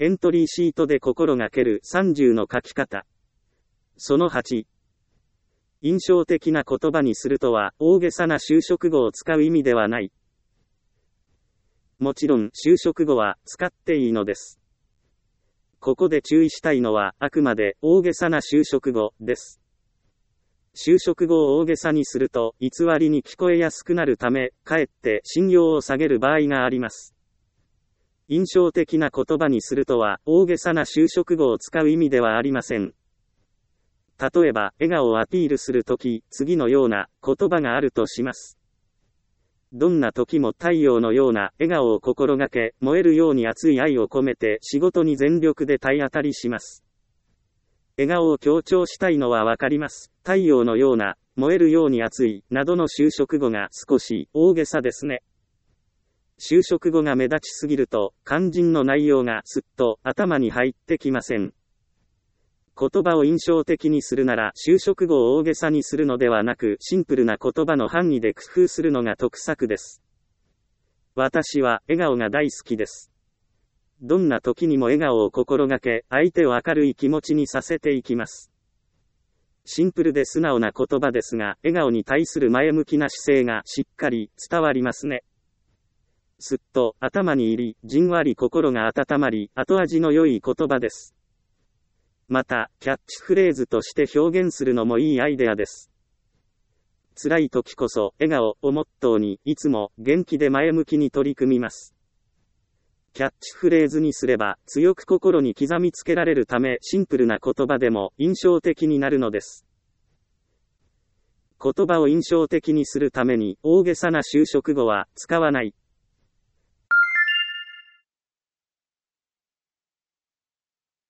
エントリーシートで心がける30の書き方。その8。印象的な言葉にするとは、大げさな修飾語を使う意味ではない。もちろん、修飾語は使っていいのです。ここで注意したいのは、あくまで大げさな修飾語です。修飾語を大げさにすると、偽りに聞こえやすくなるため、かえって信用を下げる場合があります。印象的な言葉にするとは、大げさな修飾語を使う意味ではありません。例えば、笑顔をアピールするとき、次のような言葉があるとします。どんな時も太陽のような笑顔を心がけ、燃えるように熱い愛を込めて仕事に全力で体当たりします。笑顔を強調したいのはわかります。太陽のような、燃えるように熱い、などの修飾語が少し大げさですね。修飾語が目立ちすぎると、肝心の内容がすっと頭に入ってきません。言葉を印象的にするなら、修飾語を大げさにするのではなく、シンプルな言葉の範囲で工夫するのが得策です。私は、笑顔が大好きです。どんな時にも笑顔を心がけ、相手を明るい気持ちにさせていきます。シンプルで素直な言葉ですが、笑顔に対する前向きな姿勢がしっかり伝わりますね。すっと頭に入り、じんわり心が温まり、後味の良い言葉です。また、キャッチフレーズとして表現するのもいいアイデアです。辛い時こそ、笑顔をモットーに、いつも元気で前向きに取り組みます。キャッチフレーズにすれば、強く心に刻みつけられるため、シンプルな言葉でも印象的になるのです。言葉を印象的にするために、大げさな修飾語は使わない。